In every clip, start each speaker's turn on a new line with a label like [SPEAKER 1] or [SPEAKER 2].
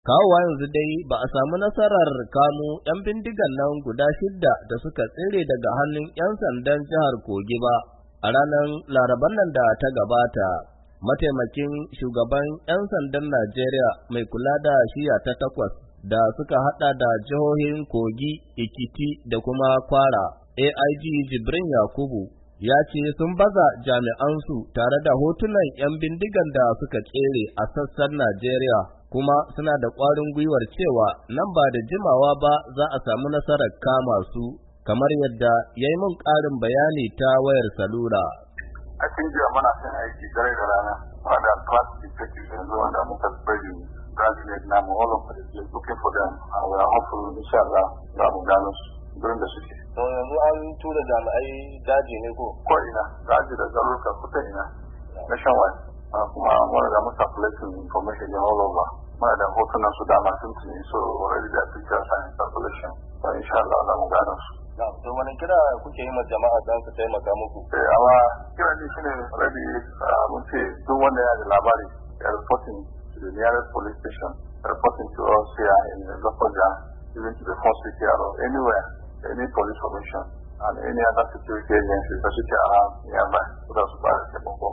[SPEAKER 1] Kawowa yanzu dai ba a samu nasarar kamo 'yan bindigan nan guda 6 da suka tsere daga hannun 'yan sandan jihar Kogi ba a ranar Laraban nan da ta gabata. Mataimakin shugaban 'yan sandan Najeriya mai kula da shiya ta 8 da suka hada da jihohin Kogi, Ikiti da kuma Kwara, AIG Jibrin Yakubu ya ce sun baza jami'ansu tare da hotunan 'yan bindigan da suka tsere a sassan Najeriya. Kuma suna da ƙwarin gwiwar cewa nan ba da jimawa ba za a samu nasarar kama su, kamar yadda ya yi mun ƙarin bayani ta wayar salula.
[SPEAKER 2] A cikin jiya muna son aiki dare da rana, wadda class detectives yanzu wanda muka bari graduate namu all of the place looking for them, and we are hopeful inshallah za mu gano su durin da suke.
[SPEAKER 1] To yanzu an tura jami'ai daji ne ko?
[SPEAKER 2] Ko ina, daji da garuruka kuta ina, nationwide. Kuma muna da muka collecting information all over. Muna da hotunan su dama sun tuni, so already the pictures are in circulation. So inshallah za mu gano su.
[SPEAKER 1] To wani kira kuke yi ma jama'a don su taimaka muku?
[SPEAKER 2] Amma kira ne shine already mun ce duk wanda ya da labari ya reporting to the nearest police station, reporting to us here in Lokoja, even to the first city or anywhere, any police formation and any other security agencies that should be around nearby, so that su ba da taimako.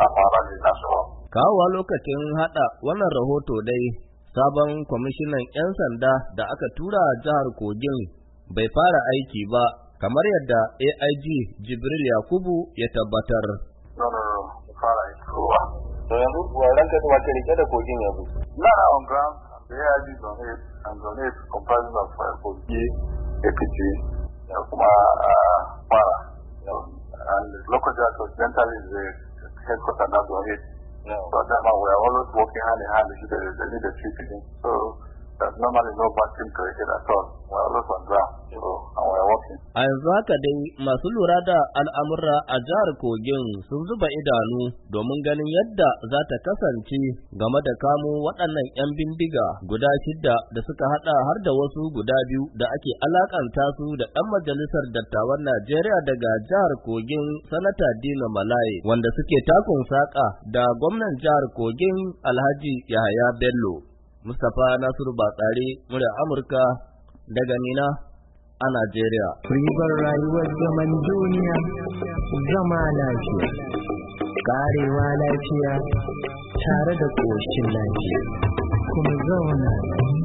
[SPEAKER 1] Kawowa lokacin haɗa wannan rahoto dai, sabon kwamishinan 'yan sanda da aka tura jihar Kogin bai fara aiki ba, kamar yadda AIG Jibril Yakubu ya tabbatar.
[SPEAKER 2] No, fara aiki kowa.
[SPEAKER 1] To yanzu wannan ka wace rike da Kogin yanzu?
[SPEAKER 2] Na on ground, the AIG is on it, and on it comprising of Kogi, Ekiti, kuma Kwara, and local judge occidentally is the headquarters now on it. So that we are always working hand in hand with the leadership. So there's normally no bad thing created at all. We are always on ground. So and we are working.
[SPEAKER 1] A yanzu haka dai masu lura da al'amura a jihar Kogin sun zuba idanu domin ganin yadda za ta kasance game da kamo waɗannan 'yan bindiga guda 6 da suka haɗa har da wasu guda 2 da ake alakanta su da ɗan majalisar dattawan Najeriya daga jihar Kogin Sanata Dino Melaye wanda suke takun saƙa da gwamnan jihar Kogin Alhaji Yahaya Bello. Mustapha Nasiru Batsari, murya Amurka daga Mina a Najeriya.
[SPEAKER 3] Ribar rayuwar zaman duniya, zama lafiya, karewa lafiya, tare da ƙoshin lafiya, kuma zauna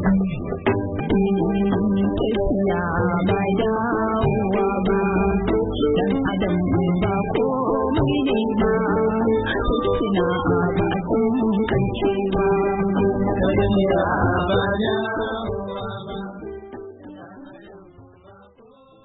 [SPEAKER 4] tafiya ba dawowa ba, dan adam ba komai ne ba, suna ba sun kancewa.